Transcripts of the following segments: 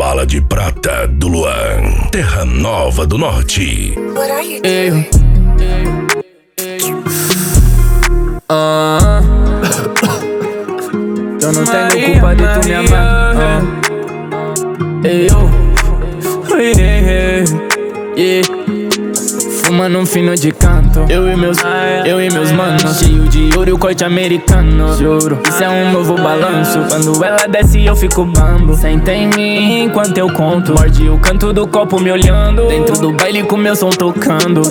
bala de prata do Luan, Terra Nova do Norte. Eu não tenho culpa de tu me amar. Fumando um fino de canto, eu e meus manos, cheio de ouro e o corte americano. Juro, isso é um novo balanço. Quando ela desce eu fico bambo. Senta em mim enquanto eu conto. Morde o canto do copo me olhando. Dentro do baile com meu som tocando.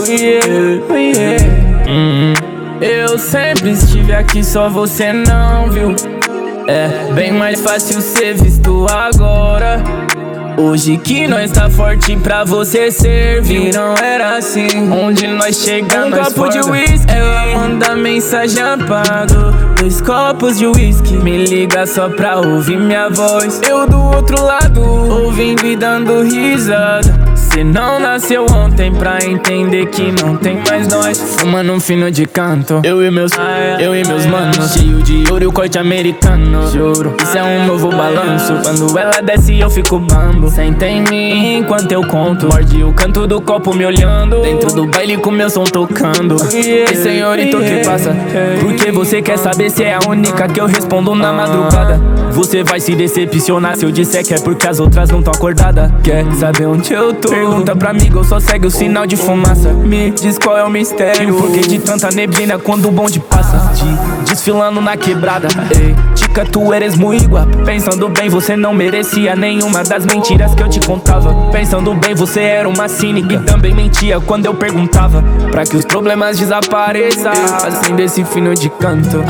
Eu sempre estive aqui, só você não viu. É bem mais fácil ser visto agora. Hoje que nós tá forte pra você servir. Não era assim, onde nós chegamos. Um copo de whisky, ela manda mensagem apago. 2 copos de whisky, me liga só pra ouvir minha voz. Eu do outro lado, ouvindo e dando risada. Cê não nasceu ontem pra entender que não tem mais nós. Fumando um fino de canto, eu e meus manos, cheio de ouro e o corte americano. Juro, isso é um novo balanço. Quando ela desce eu fico bambo. Senta em mim enquanto eu conto. Morde o canto do copo me olhando. Dentro do baile com meu som tocando. E senhorito, o que passa? Porque você quer saber se é a única que eu respondo na madrugada. Você vai se decepcionar se eu disser que é porque as outras não tão acordadas. Quer saber onde eu tô? Pergunta pra amigo ou só segue o sinal de fumaça. Me diz qual é o mistério, o porquê de tanta neblina quando o bonde passa. Desfilando na quebrada. Ei, tica, tu eres muito guapa. Pensando bem, você não merecia nenhuma das mentiras que eu te contava. Pensando bem, você era uma cínica e também mentia quando eu perguntava. Pra que os problemas desapareçam, acende esse fino de canto.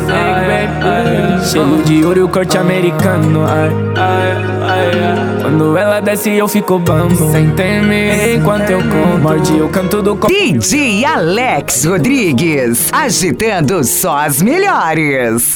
Cheio de ouro e o corte americano. Quando ela desce eu fico bambo. Senta em mim enquanto eu conto. Morde o canto do copo. DJ Alex Rodrigues, agitando só as melhores.